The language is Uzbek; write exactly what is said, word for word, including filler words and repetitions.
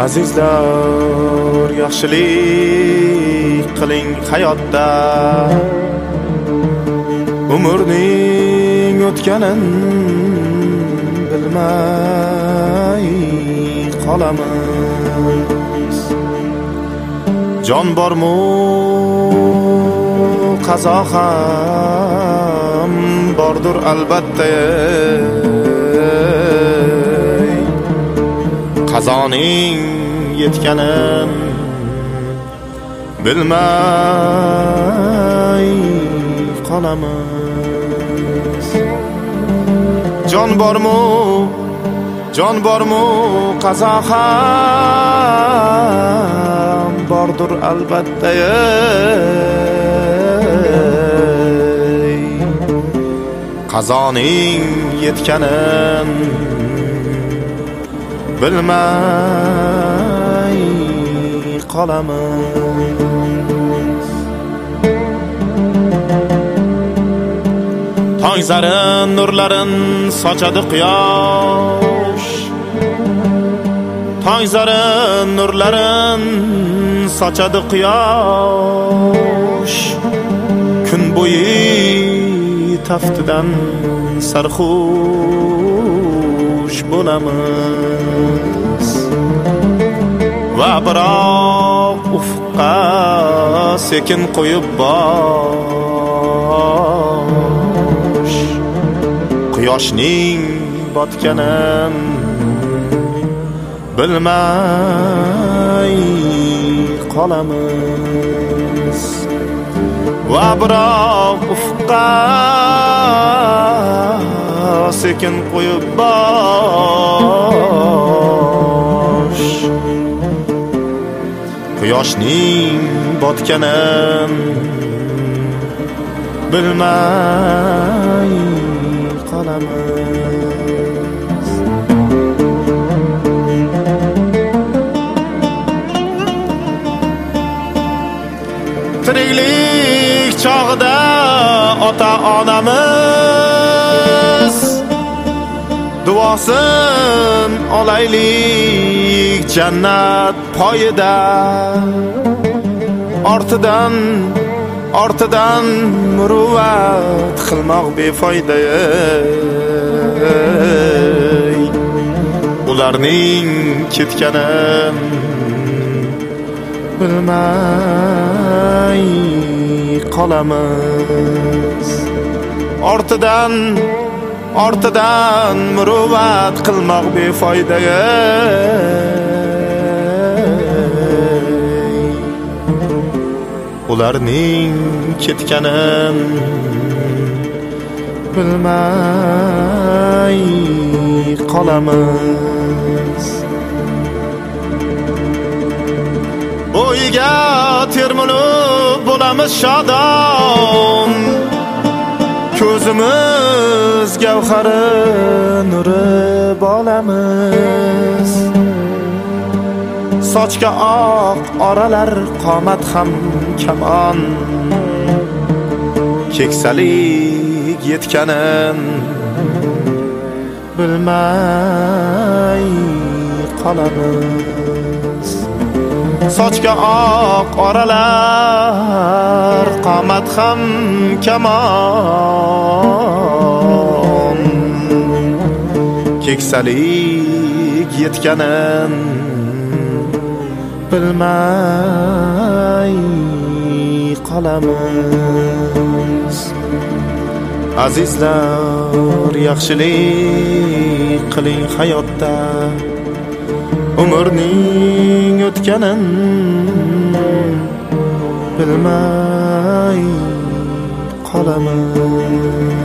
Azizlar, yaxshilik qiling hayotda. Umrning o'tganin bilmay qolamiz. Jon bormi, qazo ham bordur albatta. Qazoning yetganin bilmay qolamiz. Jon bormi, jon bormi, qazo ham bordur albatta. Qazoning yetganin bilmay qolamiz. Tong zarin nurlarin sochadi quyosh. Tong zarin nurlarin sochadi quyosh. Kun bo'yi taftidan sarxush bo'lamiz. Va biroq ufqqa sekin qo'yib bosh. Quyoshning botganin bilmay qolamiz. Va biroq ufqqa sekin qo'yib bosh. Quyoshning botganin bilmay qolamiz. Tiriklik chog'ida ota onamiz duosin olaylik jannat poyida. Ortidan ortidan muruvvat qilmoq befoyda. Ularning ketganin bilmay qolamiz. Ortidan ortidan muruvvat qilmoq befoyda. Ularning ketganin bilmay qolamiz. Bo'yiga termulib bo'lamiz shodon. Ko'zimiz gavhari nuri bo'lamiz. Sochga oq oralar qomat ham kamon. Keksalik yetganin bilmay qolamiz. Sochga oq oralar qomat ham kamon. Keksalik yetganin bilmay qolamiz. Azizlar, yaxshilik qiling hayotda. Umrning o'tganin bilmay qolamiz.